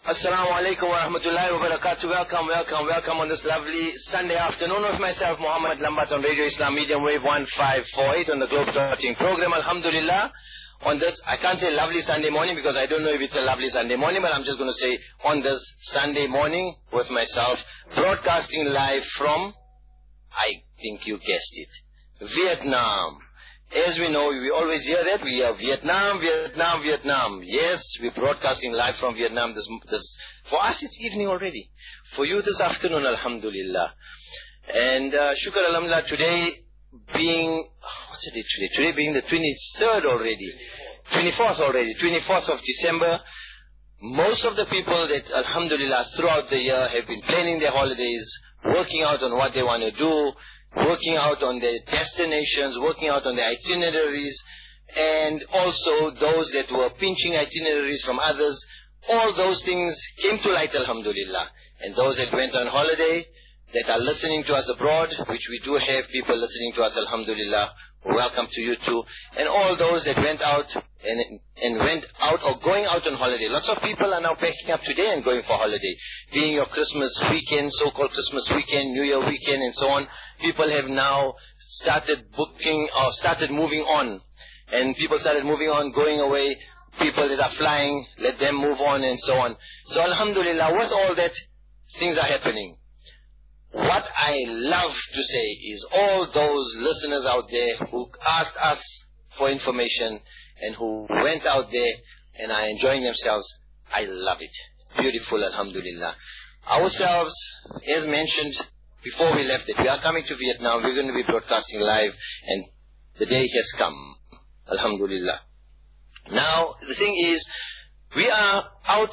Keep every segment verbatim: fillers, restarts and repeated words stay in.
Assalamu alaikum wa rahmatullahi wa barakatuh. Welcome, welcome, welcome on this lovely Sunday afternoon with myself, Muhammad Lambat, on Radio Islam Medium Wave one five four eight on the Globe Trotting program. Alhamdulillah. On this, I can't say lovely Sunday morning because I don't know if it's a lovely Sunday morning, but I'm just going to say on this Sunday morning with myself, broadcasting live from, I think you guessed it, Vietnam. As we know, we always hear that, we are Vietnam, Vietnam, Vietnam. Yes, we're broadcasting live from Vietnam. This, this, for us, it's evening already. For you, this afternoon, alhamdulillah. And uh, shukr alhamdulillah, today being, what's the date today? Today being the twenty-third already. twenty-fourth already, twenty-fourth of December. Most of the people that, alhamdulillah, throughout the year have been planning their holidays, working out on what they want to do, working out on their destinations, working out on their itineraries, and also those that were pinching itineraries from others. All those things came to light, alhamdulillah. And those that went on holiday, that are listening to us abroad, which we do have people listening to us, alhamdulillah, welcome to you too. And all those that went out and, and went out or going out on holiday. Lots of people are now packing up today and going for holiday. Being your Christmas weekend, so-called Christmas weekend, New Year weekend and so on. People have now started booking or started moving on. And people started moving on, going away. People that are flying, let them move on and so on. So alhamdulillah, with all that, things are happening. What I love to say is all those listeners out there who asked us for information and who went out there and are enjoying themselves, I love it. Beautiful, alhamdulillah. Ourselves, as mentioned before we left it, we are coming to Vietnam. We're going to be broadcasting live and the day has come, alhamdulillah. Now, the thing is, we are out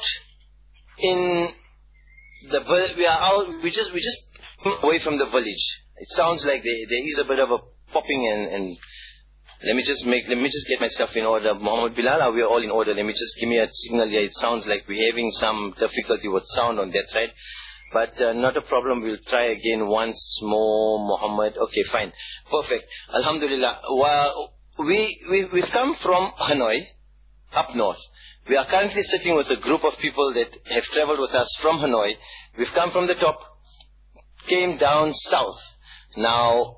in the, we are out, we just, we just away from the village. It sounds like there, there is a bit of a popping and, and let me just make, let me just get myself in order. Muhammad Bilal, are we all in order? Let me just give me a signal here. It sounds like we're having some difficulty with sound on that side. But uh, not a problem. We'll try again once more, Muhammad. Okay, fine. Perfect. Alhamdulillah. Well, we, we, we've come from Hanoi, up north. We are currently sitting with a group of people that have traveled with us from Hanoi. We've come from the top, came down south. Now,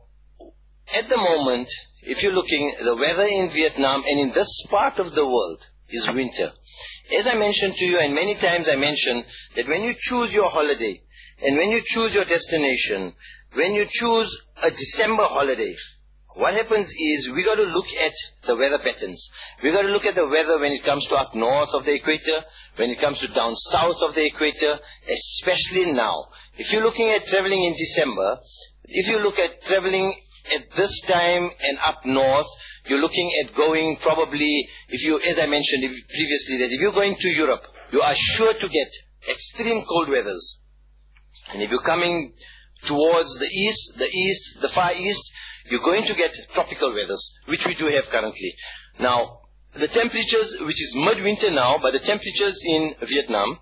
at the moment, if you're looking, the weather in Vietnam and in this part of the world is winter. As I mentioned to you, and many times I mention, that when you choose your holiday, and when you choose your destination, when you choose a December holiday, what happens is we got to look at the weather patterns. We got to look at the weather when it comes to up north of the equator, when it comes to down south of the equator, especially now. If you're looking at traveling in December, if you look at traveling at this time and up north, you're looking at going probably, if you, as I mentioned previously, that if you're going to Europe, you are sure to get extreme cold weathers. And if you're coming towards the east, the east, the far east, you're going to get tropical weathers, which we do have currently. Now, the temperatures, which is mid-winter now, but the temperatures in Vietnam,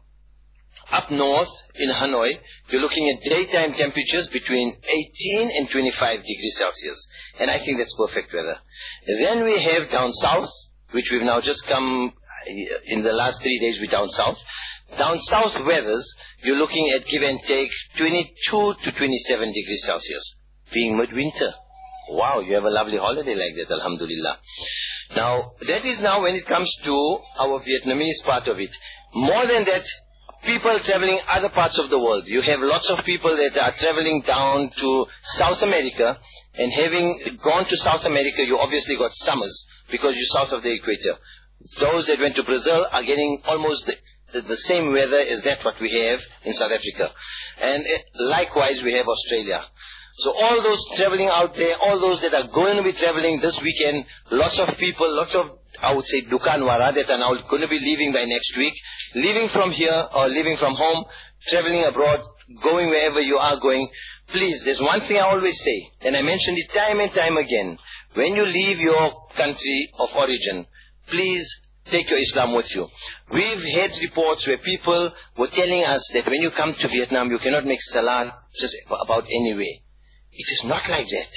up north in Hanoi, you're looking at daytime temperatures between eighteen and twenty-five degrees Celsius. And I think that's perfect weather. Then we have down south, which we've now just come, in the last three days we're down south. Down south weathers, you're looking at give and take twenty-two to twenty-seven degrees Celsius, being midwinter. Wow, you have a lovely holiday like that, alhamdulillah. Now, that is now when it comes to our Vietnamese part of it. More than that, people traveling other parts of the world. You have lots of people that are traveling down to South America, and having gone to South America, you obviously got summers because you're south of the equator. Those that went to Brazil are getting almost the, the, the same weather as that what we have in South Africa. And it, likewise, we have Australia. So all those traveling out there, all those that are going to be traveling this weekend, lots of people, lots of, I would say, Dukanwara that are now going to be leaving by next week, leaving from here or leaving from home, traveling abroad, going wherever you are going. Please, there's one thing I always say, and I mentioned it time and time again. When you leave your country of origin, please take your Islam with you. We've had reports where people were telling us that when you come to Vietnam, you cannot make salah just about any way. It is not like that.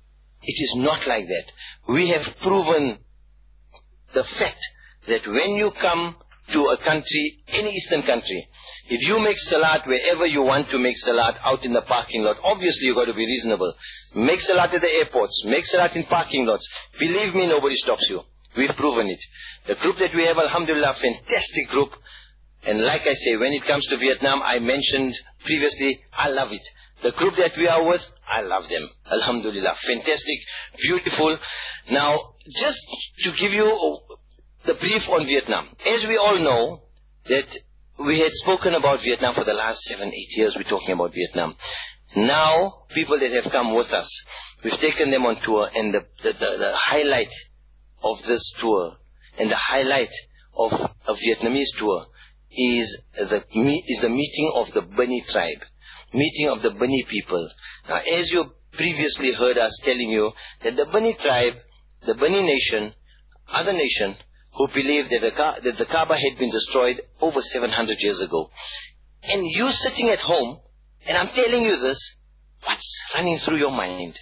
It is not like that. We have proven the fact that when you come to a country, any Eastern country, if you make salat wherever you want to make salat out in the parking lot, obviously you've got to be reasonable. Make salat at the airports, make salat in parking lots. Believe me, nobody stops you. We've proven it. The group that we have, alhamdulillah, fantastic group. And like I say, when it comes to Vietnam, I mentioned previously, I love it. The group that we are with, I love them. Alhamdulillah. Fantastic, beautiful. Now, just to give you the brief on Vietnam. As we all know, that we had spoken about Vietnam for the last seven, eight years, we're talking about Vietnam. Now, people that have come with us, we've taken them on tour, and the, the, the, the highlight of this tour, and the highlight of a Vietnamese tour, is the, is the meeting of the Bani tribe, meeting of the Bani people. Now, as you previously heard us telling you, that the Bani tribe, the Bani nation, other nation, who believed that the, that the Kaaba had been destroyed over seven hundred years ago. And you sitting at home, and I'm telling you this, what's running through your mind?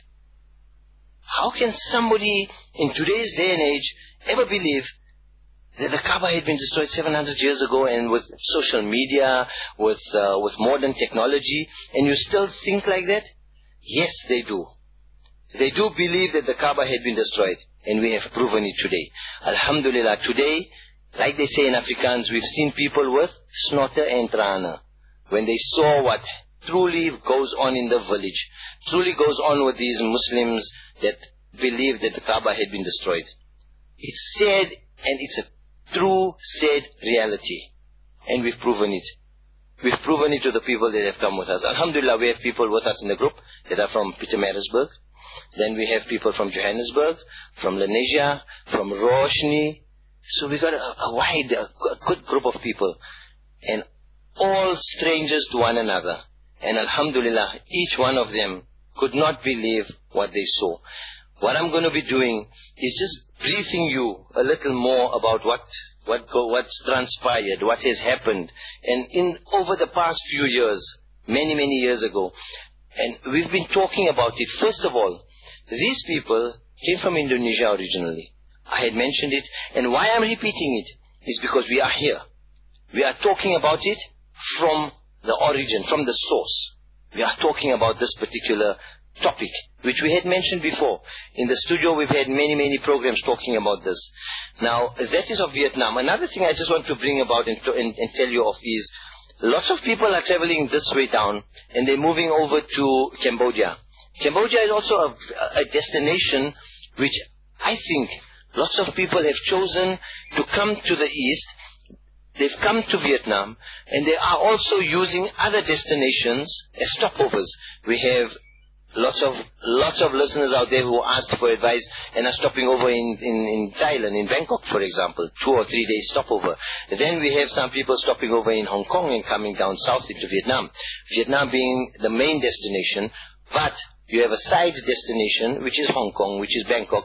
How can somebody in today's day and age ever believe that the Kaaba had been destroyed seven hundred years ago, and with social media, with uh, with modern technology, and you still think like that? Yes, they do. They do believe that the Kaaba had been destroyed, and we have proven it today. Alhamdulillah, today, like they say in Afrikaans, we've seen people with snotte and trane. When they saw what truly goes on in the village, truly goes on with these Muslims that believe that the Kaaba had been destroyed. It's sad, and it's a true, sad reality. And we've proven it. We've proven it to the people that have come with us. Alhamdulillah, we have people with us in the group that are from Pietermaritzburg. Then we have people from Johannesburg, from Lenasia, from Roshni. So we've got a, a wide, a good group of people. And all strangers to one another. And alhamdulillah, each one of them could not believe what they saw. What I'm going to be doing is just briefing you a little more about what what go, what's transpired, what has happened, and in over the past few years, many many years ago, and we've been talking about it. First of all, these people came from Indonesia originally. I had mentioned it, and why I'm repeating it is because we are here. We are talking about it from the origin, from the source. We are talking about this particular topic, which we had mentioned before. In the studio, we've had many, many programs talking about this. Now, that is of Vietnam. Another thing I just want to bring about and, to, and, and tell you of is, lots of people are traveling this way down, and they're moving over to Cambodia. Cambodia is also a, a destination which I think lots of people have chosen to come to the east. They've come to Vietnam, and they are also using other destinations as stopovers. We have lots of lots of listeners out there who asked for advice and are stopping over in, in, in Thailand, in Bangkok, for example, two or three days stopover. Then we have some people stopping over in Hong Kong and coming down south into Vietnam. Vietnam being the main destination, but you have a side destination, which is Hong Kong, which is Bangkok.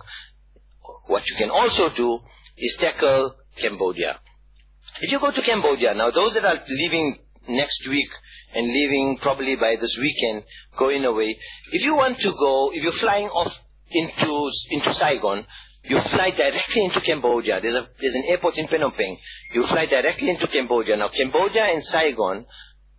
What you can also do is tackle Cambodia. If you go to Cambodia, now those that are leaving next week and leaving probably by this weekend, going away, if you want to go, if you're flying off into into Saigon, you fly directly into Cambodia. There's a there's an airport in Phnom Penh. You fly directly into Cambodia. Now Cambodia and Saigon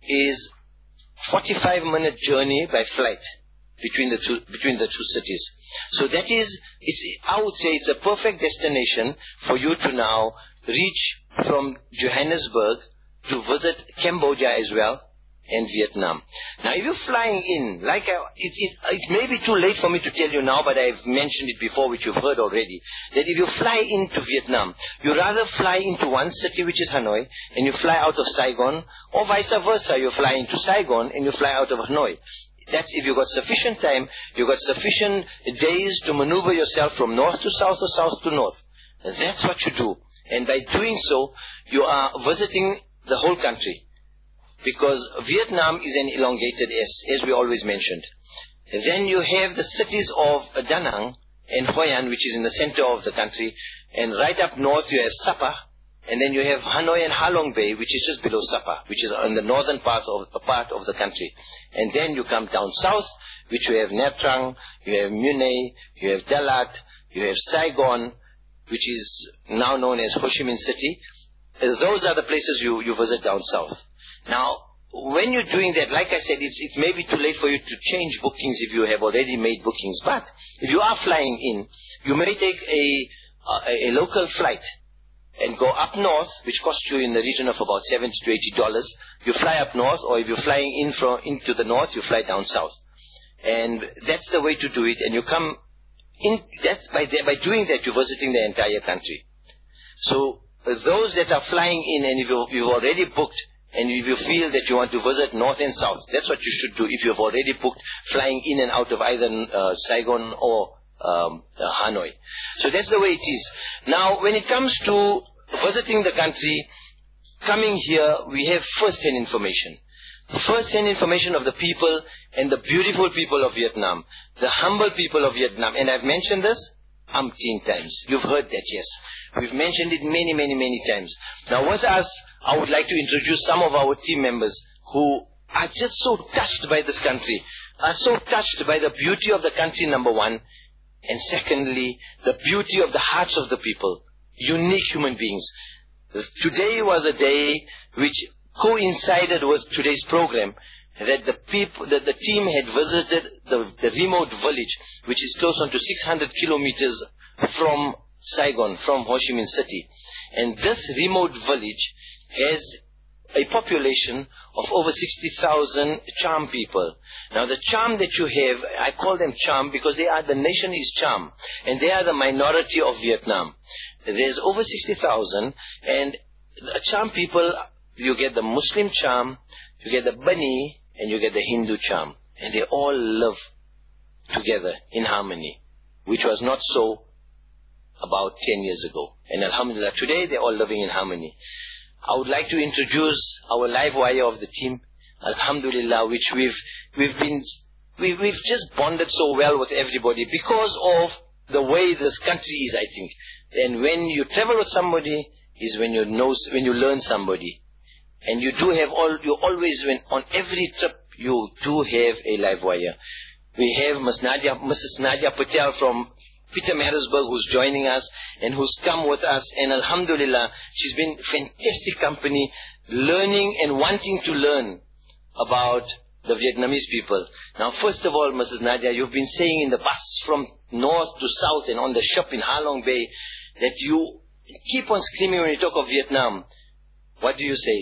is forty-five minute journey by flight between the two between the two cities. So that is, it's I would say it's a perfect destination for you to now reach from Johannesburg to visit Cambodia as well, and Vietnam. Now, if you're flying in, like I, it, it, it may be too late for me to tell you now, but I've mentioned it before, which you've heard already, that if you fly into Vietnam, you rather fly into one city, which is Hanoi, and you fly out of Saigon, or vice versa, you fly into Saigon and you fly out of Hanoi. That's if you've got sufficient time, you've got sufficient days to maneuver yourself from north to south or south to north. And that's what you do. And by doing so, you are visiting the whole country. Because Vietnam is an elongated S, as we always mentioned. And then you have the cities of Da Nang and Hoi An, which is in the center of the country. And right up north you have Sapa. And then you have Hanoi and Ha Long Bay, which is just below Sapa, which is on the northern part of, part of the country. And then you come down south, which you have Nha Trang, you have Mune, you have Dalat, you have Saigon, which is now known as Ho Chi Minh City. those are the places you, you visit down south. Now, when you're doing that, like I said, it's, it may be too late for you to change bookings if you have already made bookings. But if you are flying in, you may take a, a, a local flight and go up north, which costs you in the region of about seventy to eighty dollars. You fly up north, or if you're flying in from into the north, you fly down south. And that's the way to do it. And you come in, that's by, the, by doing that, you're visiting the entire country. So those that are flying in, and if you, you've already booked, and if you feel that you want to visit north and south, that's what you should do if you've already booked flying in and out of either uh, Saigon or um, uh, Hanoi. So that's the way it is. Now, when it comes to visiting the country, coming here, we have first-hand information. First-hand information of the people and the beautiful people of Vietnam, the humble people of Vietnam. And I've mentioned this umpteen times. You've heard that, yes. We've mentioned it many, many, many times. Now, with us, I would like to introduce some of our team members who are just so touched by this country, are so touched by the beauty of the country, number one, and secondly, the beauty of the hearts of the people, unique human beings. Today was a day which coincided with today's program, that the people, that the team had visited the, the remote village, which is close on to six hundred kilometers from Saigon, from Ho Chi Minh City. And this remote village has a population of over sixty thousand Cham people. Now the Cham that you have, I call them Cham because they are, the nation is Cham, and they are the minority of Vietnam. There's over sixty thousand, and the Cham people, you get the Muslim Cham, you get the Bani, and you get the Hindu Cham. And they all live together in harmony, which was not so about ten years ago. And alhamdulillah, today they're all living in harmony. I would like to introduce our live wire of the team, alhamdulillah, which we've, we've been, we've, we've just bonded so well with everybody because of the way this country is, I think. And when you travel with somebody is when you know, when you learn somebody. And you do have all, you always, when on every trip, you do have a live wire. We have Miss Nadia, Missus Nadia Patel from Pietermaritzburg, who's joining us and who's come with us. And alhamdulillah, she's been fantastic company, learning and wanting to learn about the Vietnamese people. Now, first of all, Missus Nadia, you've been saying in the bus from north to south and on the ship in Ha Long Bay that you keep on screaming when you talk of Vietnam. What do you say?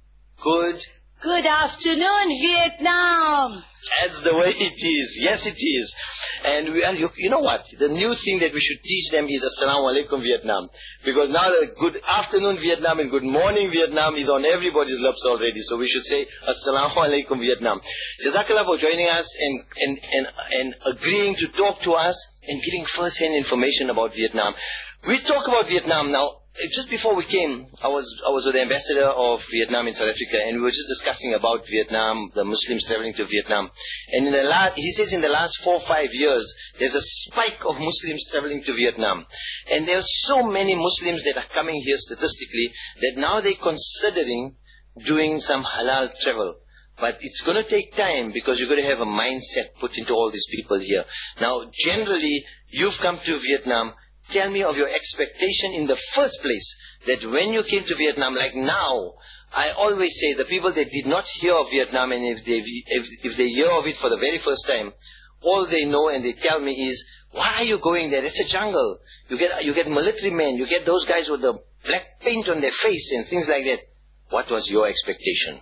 Good. Good afternoon, Vietnam. That's the way it is. Yes, it is. And we are, you, you know what? The new thing that we should teach them is Assalamu Alaikum Vietnam. Because now the good afternoon Vietnam and good morning Vietnam is on everybody's lips already. So we should say Assalamu Alaikum Vietnam. Jazakallah for joining us and, and, and, and agreeing to talk to us and giving first-hand information about Vietnam. We talk about Vietnam now. Just before we came, I was I was with the ambassador of Vietnam in South Africa, and we were just discussing about Vietnam, the Muslims traveling to Vietnam. And in the last, he says in the last four or five years, there's a spike of Muslims traveling to Vietnam. And there's so many Muslims that are coming here statistically that now they're considering doing some halal travel. But it's going to take time because you're going to have a mindset put into all these people here. Now, generally, you've come to Vietnam. Tell me of your expectation in the first place, that when you came to Vietnam, like now, I always say the people that did not hear of Vietnam, and if they, if, if they hear of it for the very first time, all they know and they tell me is, why are you going there? It's a jungle. You get, you get military men, you get those guys with the black paint on their face and things like that. What was your expectation?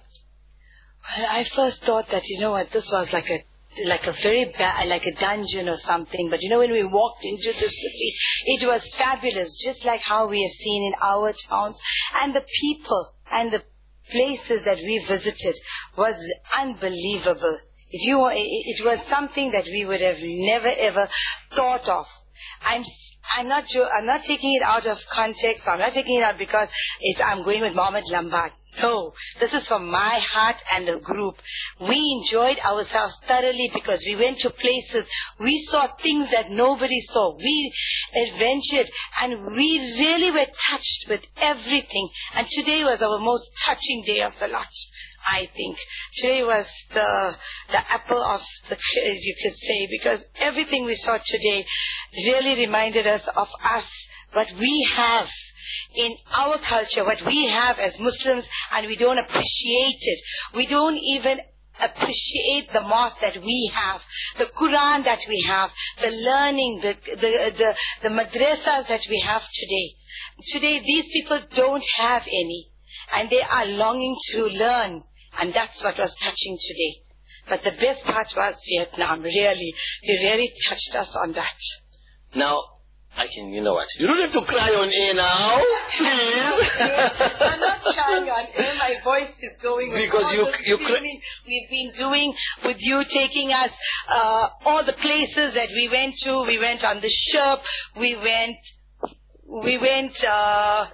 Well, I first thought that, you know what, this was like a like a very bad, like a dungeon or something. But you know, when we walked into the city, it was fabulous, just like how we have seen in our towns. And the people and the places that we visited was unbelievable. If you, it was something that we would have never ever thought of. I'm I'm not sure, I'm not taking it out of context. I'm not taking it out because it's, I'm going with Mohammed Lambat. No, this is from my heart and the group. We enjoyed ourselves thoroughly because we went to places. We saw things that nobody saw. We adventured and we really were touched with everything. And today was our most touching day of the lot. I think. Today was the the apple of the, you could say, because everything we saw today really reminded us of us, what we have in our culture, what we have as Muslims, and we don't appreciate it. We don't even appreciate the mosque that we have, the Quran that we have, the learning, the, the, the, the madrasas that we have today. Today, these people don't have any, and they are longing to learn, and that's what was touching today. But the best part was Vietnam, really. It really touched us on that. Now, I can, you know what? You don't have to cry on air now, please. I'm not crying on air. My voice is going. Because you, you cry. We've been doing with you, taking us uh, all the places that we went to. We went on the ship. We went, we went, uh,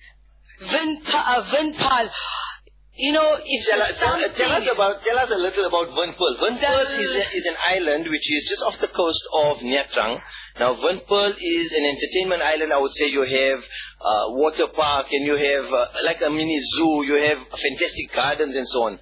Vinpal. You know, it's tell, tell, tell us about, tell us a little about Vinpal. Vinpal is, a, is an island which is just off the coast of Nha Trang. Now, Vinpal is an entertainment island. I would say you have uh, water park, and you have uh, like a mini zoo. You have fantastic gardens and so on.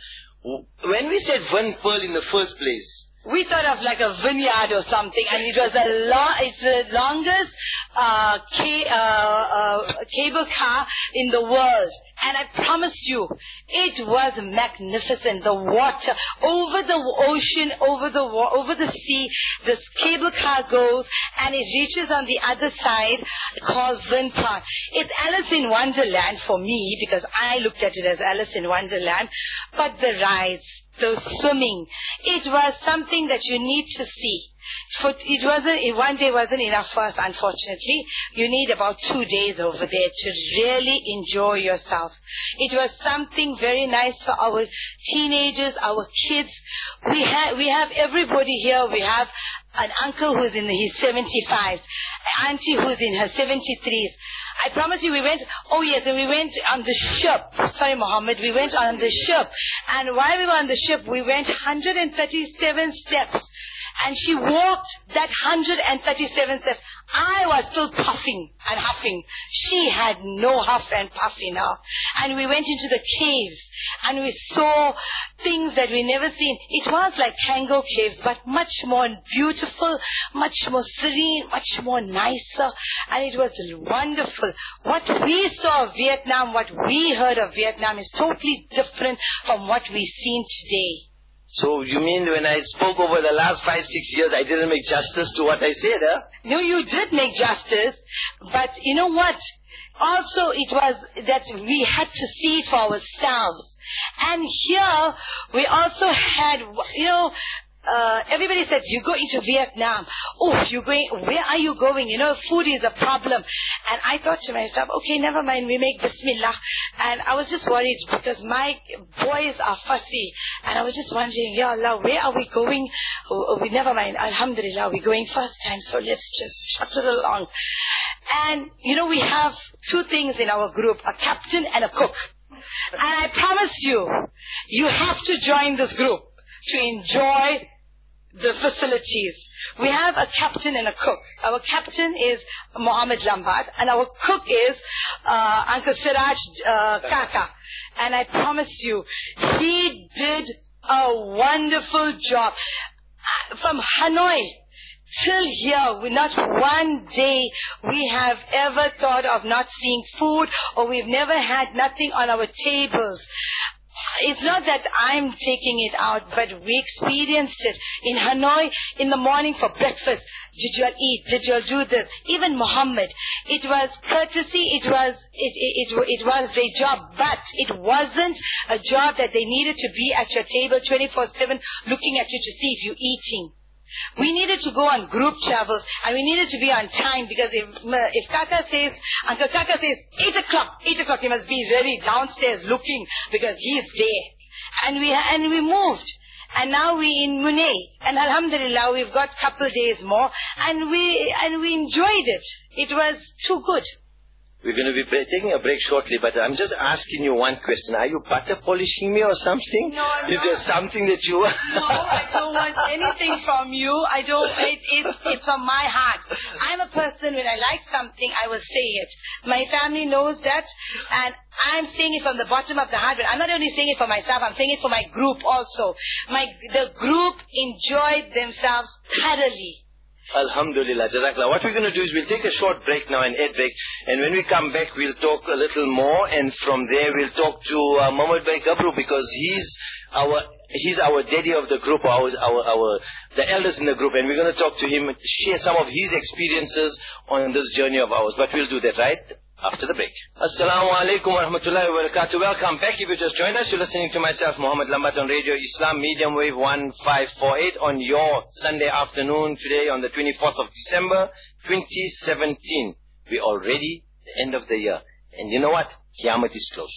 When we said Vinpal in the first place, we thought of like a vineyard or something, and it was the long, it's the longest uh, ca- uh, uh, cable car in the world. And I promise you, it was magnificent. The water over the ocean, over the wa- over the sea, this cable car goes and it reaches on the other side, called Vinpal. It's Alice in Wonderland for me, because I looked at it as Alice in Wonderland. But the rides, the swimming, it was something that you need to see. For it wasn't, one day wasn't enough for us, unfortunately. You need about two days over there to really enjoy yourself. It was something very nice for our teenagers, our kids. We have, we have everybody here. We have an uncle who's in his seventy-fives, an auntie who's in her seventy-threes. I promise you, we went, oh yes, and we went on the ship. Sorry, Mohammed, we went on the ship. And while we were on the ship, we went one hundred thirty-seven steps. And she walked that one hundred thirty-seven steps. I was still puffing and huffing. She had no huff and puff in her. And we went into the caves and we saw things that we never seen. It was like Kango caves, but much more beautiful, much more serene, much more nicer. And it was wonderful. What we saw of Vietnam, what we heard of Vietnam is totally different from what we've seen today. So you mean when I spoke over the last five, six years, I didn't make justice to what I said, huh? No, you did make justice. But you know what? Also, it was that we had to see it for ourselves. And here, we also had, you know, Uh, everybody said, you go into Vietnam. Oh, you're going, where are you going? You know, food is a problem. And I thought to myself, okay, never mind, we make Bismillah. And I was just worried because my boys are fussy. And I was just wondering, Ya Allah, where are we going? Oh, oh, we never mind, Alhamdulillah, we're going first time, so let's just shut it along. And, you know, we have two things in our group, a captain and a cook. And I promise you, you have to join this group to enjoy the facilities. We have a captain and a cook. Our captain is Mohammed Lambat, and our cook is uh, Uncle Siraj uh, Kaka. And I promise you, he did a wonderful job. From Hanoi till here, we, not one day we have ever thought of not seeing food, or we've never had nothing on our tables. It's not that I'm taking it out, but we experienced it. In Hanoi, in the morning for breakfast, did you all eat? Did you all do this? Even Muhammad. It was courtesy, it was, it, it, it, it was their job, but it wasn't a job that they needed to be at your table twenty-four seven looking at you to see if you're eating. We needed to go on group travels, and we needed to be on time, because if, if Kaka says, Uncle Kaka says, eight o'clock, eight o'clock, he must be ready downstairs looking, because he's there. And we, and we moved. And now we in Munay. And Alhamdulillah, we've got a couple days more, and we, and we enjoyed it. It was too good. We're going to be bre- taking a break shortly, but I'm just asking you one question. Are you butter polishing me or something? No, I'm Is not. there something that you... No, I don't want anything from you. I don't, it, it, it's from my heart. I'm a person, when I like something, I will say it. My family knows that, and I'm saying it from the bottom of the heart, but I'm not only saying it for myself, I'm saying it for my group also. My, the group enjoyed themselves thoroughly. Alhamdulillah, Jazakallah. What we're going to do is we'll take a short break now, an ad break, and when we come back we'll talk a little more, and from there we'll talk to uh, Mohammed Bhai Gabru, because he's our he's our daddy of the group, our, our, our the elders in the group, and we're going to talk to him, share some of his experiences on this journey of ours. But we'll do that right after the break. Assalamu alaikum wa rahmatullahi wa barakatuh. Welcome back. If you just joined us, you're listening to myself, Muhammad Lambat, on Radio Islam, medium wave one five four eight on your Sunday afternoon today on the twenty-fourth of December, twenty seventeen. We're already the end of the year. And you know what? Qiyamah is close.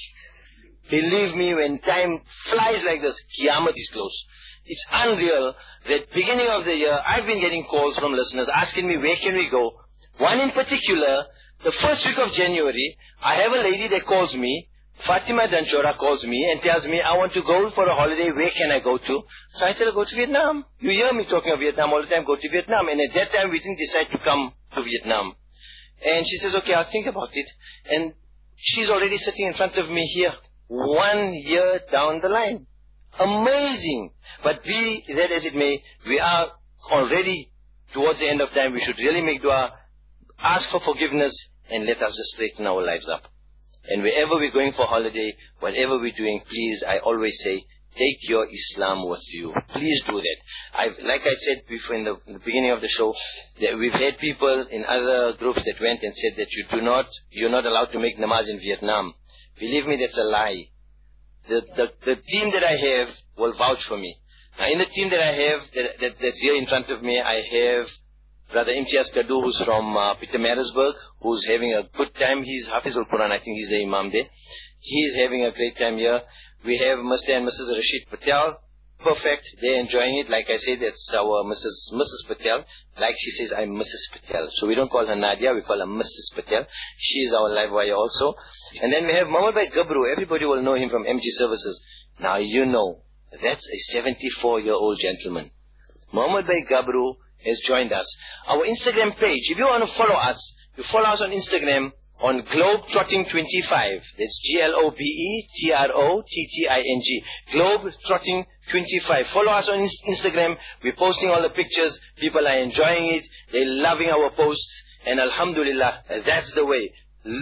Believe me, when time flies like this, Qiyamah is close. It's unreal that beginning of the year, I've been getting calls from listeners asking me, where can we go? One in particular, the first week of January, I have a lady that calls me, Fatima Danchora calls me and tells me, I want to go for a holiday, where can I go to? So I tell her, go to Vietnam. You hear me talking of Vietnam all the time, go to Vietnam. And at that time, we didn't decide to come to Vietnam. And she says, okay, I'll think about it. And she's already sitting in front of me here, one year down the line. Amazing. But be that as it may, we are already towards the end of time. We should really make dua, ask for forgiveness, and let us just straighten our lives up. And wherever we're going for holiday, whatever we're doing, please, I always say, take your Islam with you. Please do that. I've, like I said before in the, in the beginning of the show, that we've had people in other groups that went and said that you do not, you're not allowed to make namaz in Vietnam. Believe me, that's a lie. The, the, the team that I have will vouch for me. Now, in the team that I have, that, that, that's here in front of me, I have Brother Imtiaz Kadu, who's from uh, Pietermaritzburg, who's having a good time. He's Hafiz al-Quran, I think he's the Imam there. He's having a great time here. We have Mister and Missus Rashid Patel. Perfect. They're enjoying it. Like I said, that's our Missus Missus Patel. Like she says, I'm Missus Patel. So we don't call her Nadia, we call her Missus Patel. She's our live wire also. And then we have Mohammed Bhai Gabru. Everybody will know him from M G Services. Now you know, that's a seventy-four-year-old gentleman. Mohammed Bhai Gabru has joined us. Our Instagram page, if you want to follow us, you follow us on Instagram on Globetrotting twenty-five. That's G L O B E T R O T T I N G. Globetrotting twenty-five. Follow us on Instagram. We're posting all the pictures. People are enjoying it. They're loving our posts. And Alhamdulillah, that's the way.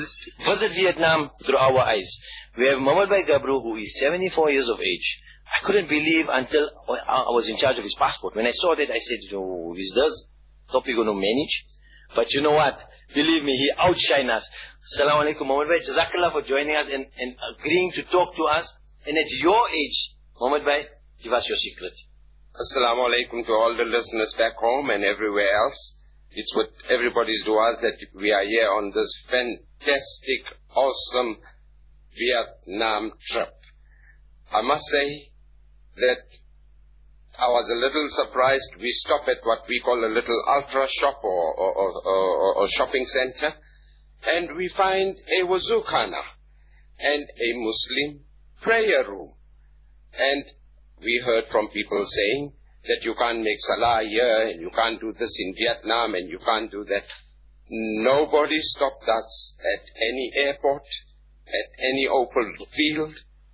Visit Vietnam through our eyes. We have Mohammed Bhai Gabru, who is seventy-four years of age. I couldn't believe until I was in charge of his passport. When I saw that, I said, oh, is this topic going to manage? But you know what? Believe me, he outshined us. Assalamu alaikum, Mohammed Bhai. Jazakallah for joining us and, and agreeing to talk to us. And at your age, Mohammed Bhai, give us your secret. Assalamu alaikum to all the listeners back home and everywhere else. It's what everybody's du'as that we are here on this fantastic, awesome Vietnam trip. I must say that I was a little surprised. We stopped at what we call a little ultra shop or, or, or, or, or shopping center, and we find a wuzukhana and a Muslim prayer room. And we heard from people saying that you can't make salah here and you can't do this in Vietnam and you can't do that. Nobody stopped us at any airport, at any open field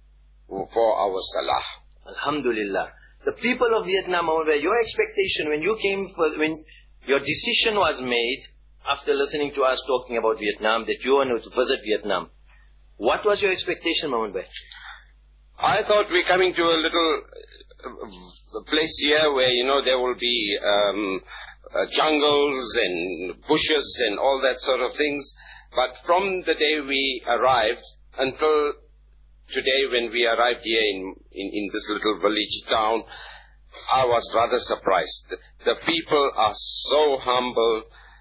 for our salah. Alhamdulillah. The people of Vietnam, your expectation when you came, for, when your decision was made after listening to us talking about Vietnam, that you wanted to visit Vietnam, what was your expectation, Mohammed Bhai? I thought we're coming to a little uh, place here where, you know, there will be um, uh, jungles and bushes and all that sort of things. But from the day we arrived until today when we arrived here in, in, in this little village town, I was rather surprised. The, the people are so humble,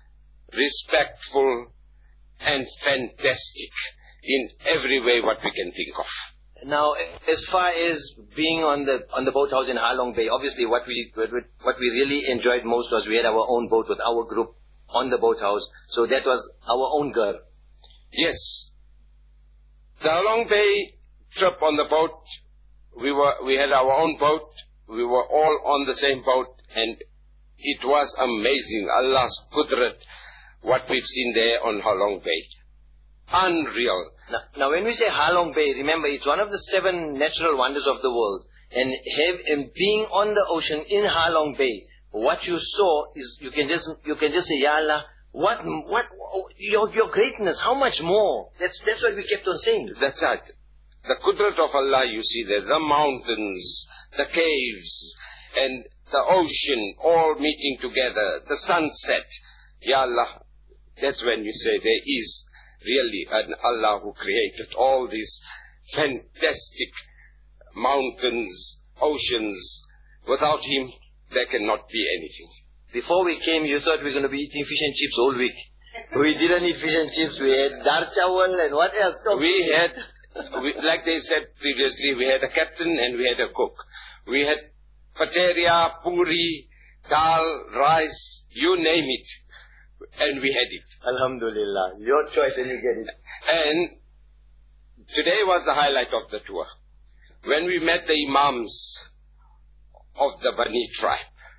respectful, and fantastic in every way what we can think of. Now, as far as being on the on the boathouse in Ha Long Bay, obviously what we what we really enjoyed most was we had our own boat with our group on the boathouse. So that was our own girl. Yes. The Halong Bay trip on the boat, we were, we had our own boat. We were all on the same boat, and it was amazing. Allah's qudrat, what we've seen there on Halong Bay. Unreal. Now, now when we say Halong Bay, remember it's one of the seven natural wonders of the world. And, have, and being on the ocean in Halong Bay, what you saw is you can just you can just say, Ya Allah, what what your your greatness, how much more? That's that's what we kept on saying. That's right. The qudrat of Allah, you see there, the mountains, the caves, and the ocean all meeting together, the sunset. Ya Allah, that's when you say there is really an Allah who created all these fantastic mountains, oceans. Without Him, there cannot be anything. Before we came, you thought we were going to be eating fish and chips all week. We didn't eat fish and chips. We had dar chawal and what else? We had, we, like they said previously, we had a captain and we had a cook. We had pateria, puri, dal, rice, you name it. And we had it. Alhamdulillah. Your choice and you get it. And today was the highlight of the tour. When we met the imams of the Bani tribe.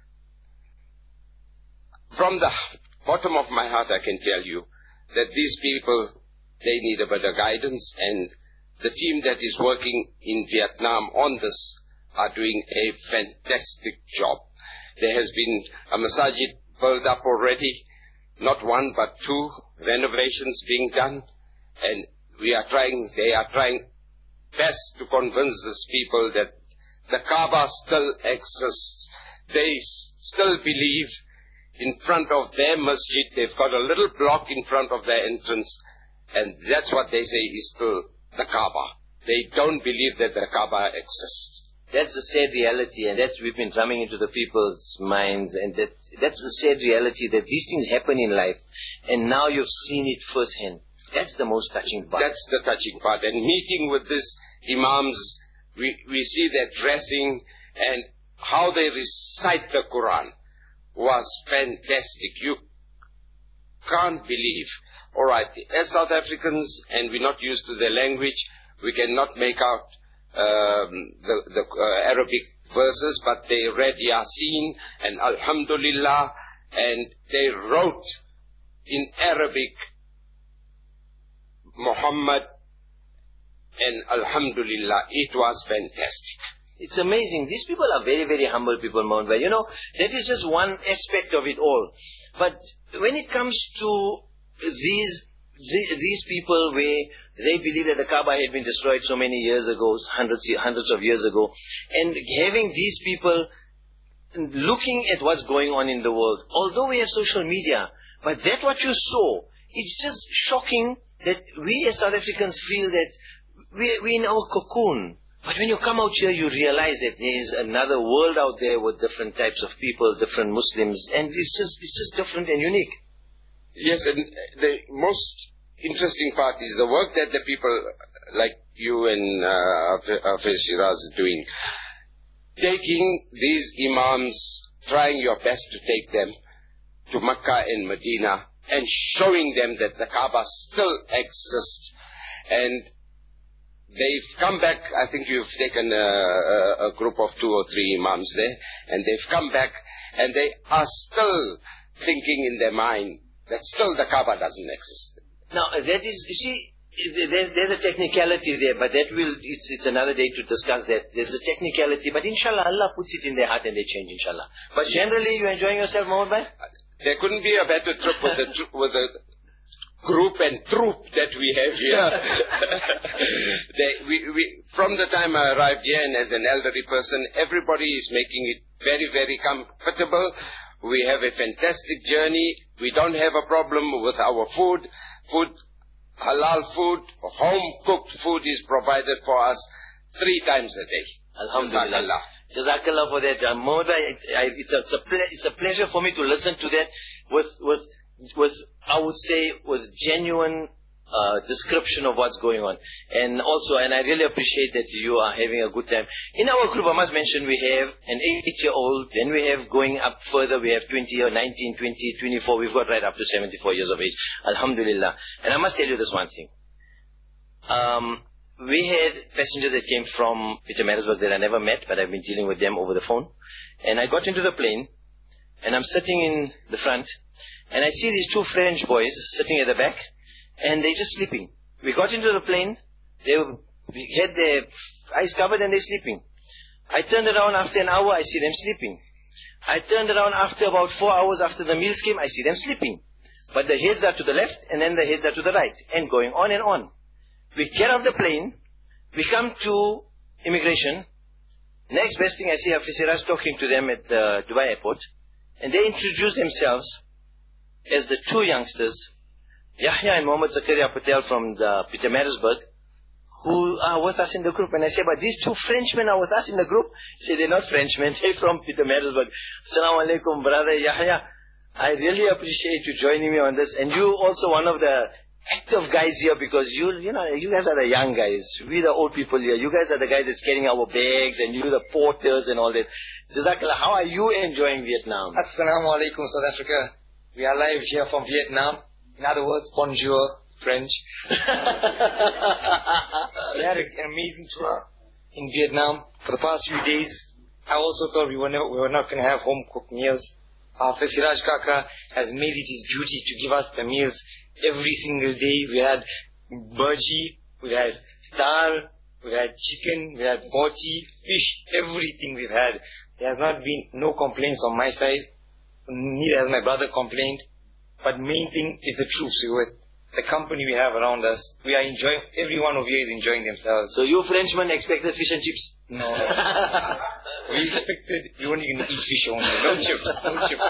From the bottom of my heart I can tell you that these people, they need a better guidance, and the team that is working in Vietnam on this are doing a fantastic job. There has been a masajid built up already, not one but two renovations being done, and we are trying, they are trying best to convince these people that the Kaaba still exists. They still believe in front of their masjid, they've got a little block in front of their entrance, and that's what they say is still the Kaaba. They don't believe that the Kaaba exists. That's the sad reality, and that's we've been drumming into the people's minds, and that that's the sad reality that these things happen in life, and now you've seen it firsthand. That's the most touching part. That's the touching part. And meeting with these imams, we, we see their dressing and how they recite the Quran was fantastic. You can't believe. All right, as South Africans, and we're not used to their language, we cannot make out um, the, the uh, Arabic verses, but they read Yasin and Alhamdulillah, and they wrote in Arabic Muhammad and Alhamdulillah. It was fantastic. It's amazing. These people are very, very humble people, Mount Bay. You know, that is just one aspect of it all. But when it comes to these these people where they believe that the Kaaba had been destroyed so many years ago, hundreds, hundreds of years ago, and having these people looking at what's going on in the world, although we have social media, but that what you saw, it's just shocking that we as South Africans feel that we, we're in our cocoon. But when you come out here, you realize that there is another world out there with different types of people, different Muslims, and it's just it's just different and unique. Yes, and the most interesting part is the work that the people like you and uh, Hafiz Shiraz are doing. Taking these imams, trying your best to take them to Mecca and Medina, and showing them that the Kaaba still exists. And they've come back, I think you've taken a, a, a group of two or three imams there, and they've come back, and they are still thinking in their mind that still the Kaaba doesn't exist. Now, that is, you see, there's, there's a technicality there, but that will, it's, it's another day to discuss that. There's a technicality, but inshallah, Allah puts it in their heart and they change, inshallah. But generally, you're enjoying yourself, Mohammed Bhai? There couldn't be a better trip with the, with the group and troop that we have here. they, we, we, from the time I arrived here, and as an elderly person, everybody is making it very, very comfortable. We have a fantastic journey. We don't have a problem with our food. Food, halal food, home-cooked food is provided for us three times a day. Alhamdulillah. Jazakallah for that. Um, Mohammed, it, it's, a, it's, a ple- it's a pleasure for me to listen to that with, with, with, I would say, with genuine uh, description of what's going on. And also, and I really appreciate that you are having a good time. In our group, I must mention, we have an eight-year-old, then we have going up further, we have twenty or nineteen, twenty, twenty-four, we've got right up to seventy-four years of age. Alhamdulillah. And I must tell you this one thing. Um, we had passengers that came from Pietermaritzburg that I never met, but I've been dealing with them over the phone. And I got into the plane, and I'm sitting in the front, and I see these two French boys sitting at the back, and they're just sleeping. We got into the plane, they we had their eyes covered and they're sleeping. I turned around after an hour, I see them sleeping. I turned around after about four hours after the meals came, I see them sleeping. But the heads are to the left and then the heads are to the right, and going on and on. We get off the plane, we come to immigration. Next best thing, I see Hafiz Siraj talking to them at the Dubai airport, and they introduce themselves as the two youngsters, Yahya and Mohammed Zakaria Patel from the Pietermaritzburg, who are with us in the group. And I say, but these two Frenchmen are with us in the group? I say, they're not Frenchmen, they're from Pietermaritzburg. Assalamu alaikum, brother Yahya. I really appreciate you joining me on this. And you also one of the active guys here, because you you know, you guys are the young guys. We the old people here. You guys are the guys that's carrying our bags, and you the porters and all that. Jazakallah, how are you enjoying Vietnam? Assalamu alaikum, South Africa. We are live here from Vietnam. In other words, bonjour, French. We had an amazing tour in Vietnam for the past few days. I also thought we were, never, we were not going to have home-cooked meals. Hafiz Siraj Kaka has made it his duty to give us the meals every single day. We had burji, we had dal, we had chicken, we had moti, fish, everything we've had. There has not been no complaints on my side. Neither has my brother complained. But main thing is the truth. So with the company we have around us, we are enjoying, every one of you is enjoying themselves. So you Frenchmen expected fish and chips? No. We expected, we weren't going to eat fish only. No chips. No chips.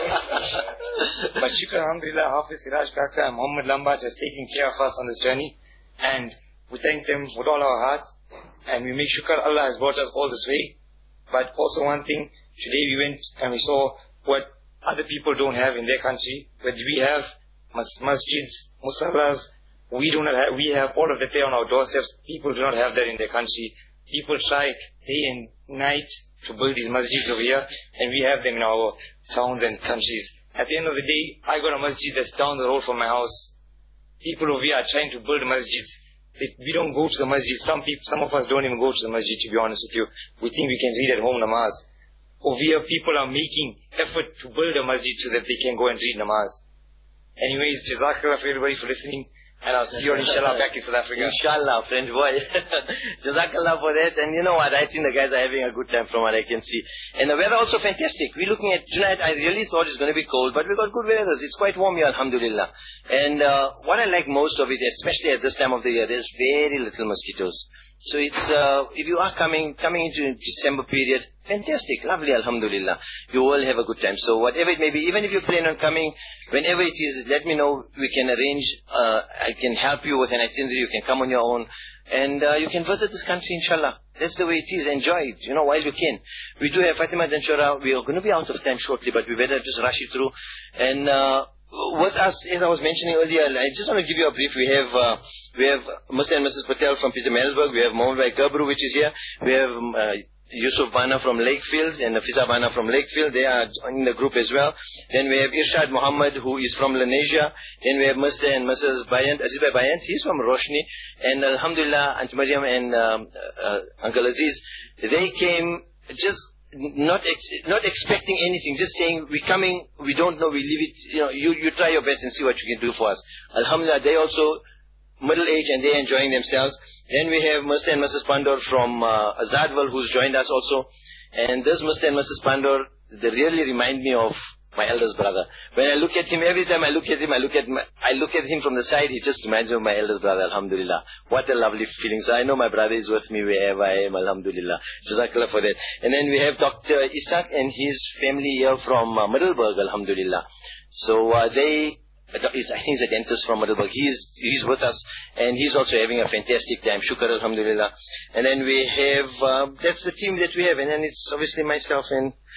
But shukr alhamdulillah, Hafiz Siraj Kaka and Muhammad Lambach has taken care of us on this journey. And we thank them with all our hearts. And we make shukr Allah has brought us all this way. But also one thing, today we went and we saw what other people don't have in their country, but we have mas- masjids, musallas. We do not have, we have all of that there on our doorsteps. People do not have that in their country. People try day and night to build these masjids over here, and we have them in our towns and countries. At the end of the day, I got a masjid that's down the road from my house. People over here are trying to build masjids. They, we don't go to the masjid. Some people, some of us don't even go to the masjid, to be honest with you. We think we can read at home namaz. Over here, people are making effort to build a masjid so that they can go and read namaz. Anyways, Jazakallah for everybody for listening. And I'll see you inshallah back in South Africa. Inshallah, French boy. Jazakallah for that. And you know what? I think the guys are having a good time from what I can see. And the weather also fantastic. We're looking at tonight. I really thought it's going to be cold, but we got good weather. It's quite warm here, alhamdulillah. And uh, what I like most of it, especially at this time of the year, there's very little mosquitoes. So it's, uh, if you are coming, coming into December period, fantastic, lovely, alhamdulillah. You will have a good time. So whatever it may be, even if you plan on coming, whenever it is, let me know. We can arrange, uh, I can help you with an itinerary. You can come on your own. And uh, you can visit this country, inshallah. That's the way it is. Enjoy it, you know, while you can. We do have Fatima Danshura. We are going to be out of time shortly, but we better just rush it through. And uh, with us, as I was mentioning earlier, I just want to give you a brief. We have uh, we have Mister and Missus Patel from Pietermaritzburg. We have Mohammed Kabru, which is here. We have uh, Yusuf Bana from Lakefield and Fiza Bana from Lakefield. They are in the group as well. Then we have Irshad Muhammad, who is from Lenasia. Then we have Mister and Missus Bayant, Aziz Bhai Bayant. He's from Roshni. And Alhamdulillah, Auntie Mariam and um, uh, Uncle Aziz, they came just not ex- not expecting anything, just saying, we're coming, we don't know, we leave it, you know, you, you try your best and see what you can do for us. Alhamdulillah, they also middle age and they're enjoying themselves. Then we have Mister and Missus Pandor from uh, Azadwal, who's joined us also. And this Mister and Missus Pandor, they really remind me of my eldest brother. When I look at him, every time I look at him, I look at my, I look at him from the side, he just reminds me of my eldest brother, alhamdulillah. What a lovely feeling. So I know my brother is with me wherever I am, alhamdulillah. Jazakallah for that. And then we have Doctor Isaac and his family here from uh, Middelburg, alhamdulillah. So uh, they, I think he's a dentist from Middelburg. He's, he's with us and he's also having a fantastic time. Shukr, alhamdulillah. And then we have, uh, that's the team that we have. And then it's obviously myself and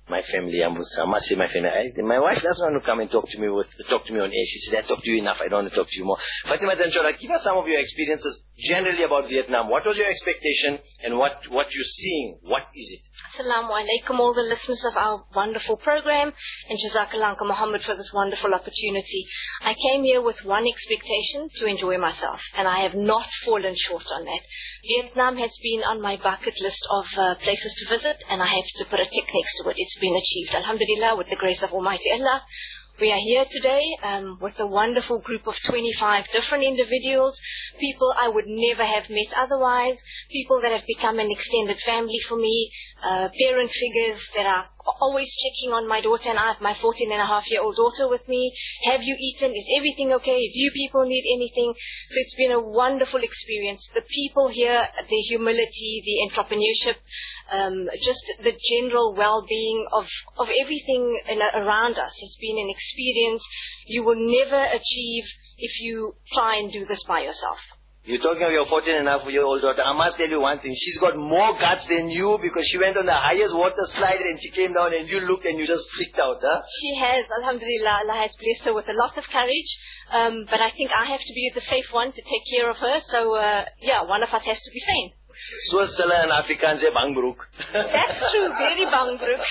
my family, I must, I must say my family. I, my wife doesn't want to come and talk to me with, talk to me on air. She said, I talked to you enough. I don't want to talk to you more. Fatima Tanchora, give us some of your experiences generally about Vietnam. What was your expectation and what, what you're seeing? What is it? Assalamu alaikum, all the listeners of our wonderful program, and Jazakallah Uncle Muhammad for this wonderful opportunity. I came here with one expectation, to enjoy myself, and I have not fallen short on that. Vietnam has been on my bucket list of uh, places to visit, and I have to put a tick next to it. It's been achieved, alhamdulillah, with the grace of Almighty Allah. We are here today um, with a wonderful group of twenty-five different individuals, people I would never have met otherwise, people that have become an extended family for me, uh, parent figures that are always checking on my daughter, and I have my fourteen and a half year old daughter with me. Have you eaten? Is everything okay? Do you people need anything? So it's been a wonderful experience. The people here, the humility, the entrepreneurship, um, just the general well-being of, of everything in, around us has been an experience you will never achieve if you try and do this by yourself. You're talking of your fourteen and a half year old daughter. I must tell you one thing. She's got more guts than you because she went on the highest water slide and she came down and you looked and you just freaked out, huh? She has, alhamdulillah. Allah has blessed her with a lot of courage. Um, but I think I have to be the safe one to take care of her. So, uh, yeah, one of us has to be sane. Soos hulle in Afrikaans sê bangbroek. That's true, very bangbroek.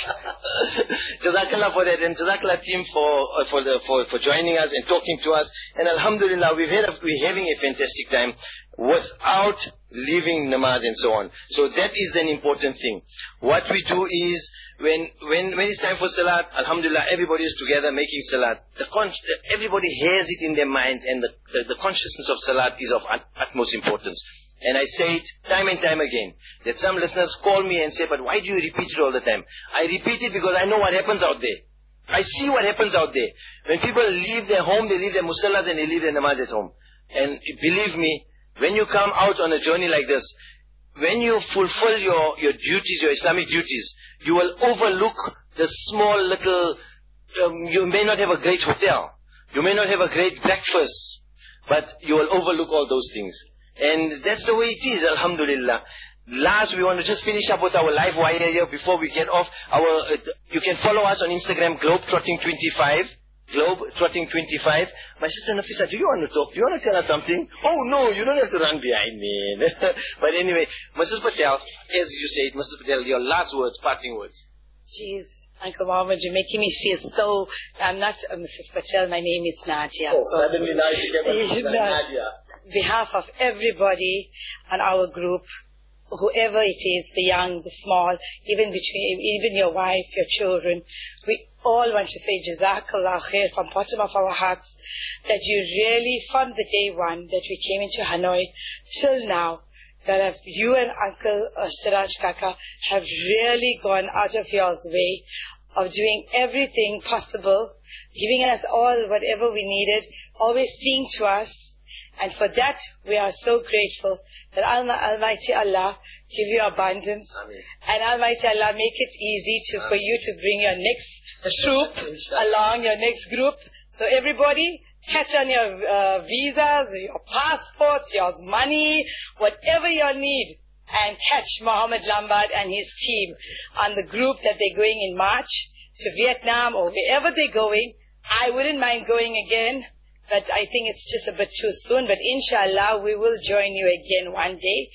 Jazakallah for that, and Jazakallah team for uh, for the for for joining us and talking to us. And alhamdulillah, we've had a, we're having a fantastic time without leaving namaz and so on. So that is an important thing. What we do is when when when it's time for salat, alhamdulillah, everybody is together making salat. The con- everybody has it in their minds, and the, the the consciousness of salat is of ut- utmost importance. And I say it time and time again, that some listeners call me and say, but why do you repeat it all the time? I repeat it because I know what happens out there. I see what happens out there. When people leave their home, they leave their musallas and they leave their namaz at home. And believe me, when you come out on a journey like this, when you fulfill your, your duties, your Islamic duties, you will overlook the small little, um, you may not have a great hotel, you may not have a great breakfast, but you will overlook all those things. And that's the way it is, alhamdulillah. Last, we want to just finish up with our live wire here before we get off. Our, uh, you can follow us on Instagram, Globetrotting twenty-five. Globetrotting twenty-five. My sister Nafisa, do you want to talk? Do you want to tell us something? Oh no, you don't have to run behind me. But anyway, Missus Patel, as you said, Missus Patel, your last words, parting words. Jeez, Uncle Muhammad, you're making me feel so... I'm not uh, Missus Patel, my name is Nadia. Oh, so suddenly now you became Nadia. On behalf of everybody on our group, whoever it is, the young, the small, even between, even your wife, your children, we all want to say Jazakallah khair from bottom of our hearts, that you really, from the day one that we came into Hanoi till now, that you and Uncle uh, Siraj Kaka have really gone out of your way of doing everything possible, giving us all whatever we needed, always seeing to us. And for that, we are so grateful that Almighty Allah give you abundance. Amen. And Almighty Allah make it easy to, for you to bring your next troop along, your next group. So everybody, catch on your uh, visas, your passports, your money, whatever you need, and catch Mohammed Lambert and his team on the group that they're going in March to Vietnam or wherever they're going. I wouldn't mind going again, but I think it's just a bit too soon. But inshallah, we will join you again one day.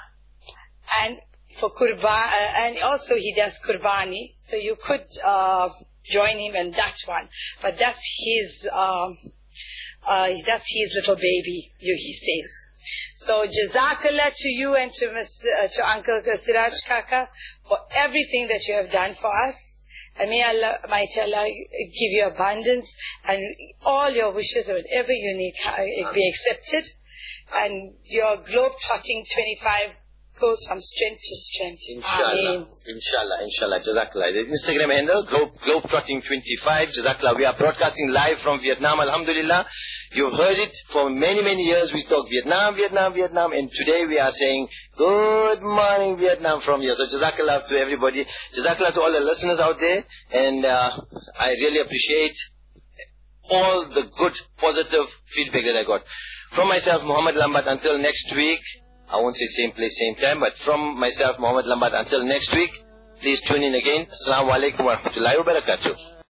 And for Qurban, uh, and also he does Qurbani, so you could uh, join him in that one. But that's his, um, uh, that's his little baby, you, he says. So Jazakallah to you and to, Mister Uh, to Uncle Siraj Kaka for everything that you have done for us. And may Allah, mighty Allah, give you abundance and all your wishes or whatever you need be accepted. And your globe-trotting twenty-five goes from strength to strength. Inshallah. Ameen. Inshallah, inshallah. Jazakallah. The Instagram handle, Globe, Globetrotting twenty-five. Jazakallah. We are broadcasting live from Vietnam, alhamdulillah. You've heard it for many, many years. We talk Vietnam, Vietnam, Vietnam. And today we are saying, good morning, Vietnam from here. So Jazakallah to everybody. Jazakallah to all the listeners out there. And uh, I really appreciate all the good, positive feedback that I got. From myself, Muhammad Lambert, until next week. I won't say same place, same time, but from myself, Muhammad Lambert, until next week, Please tune in again. Assalamu alaikum wa rahmatullahi wa barakatuh.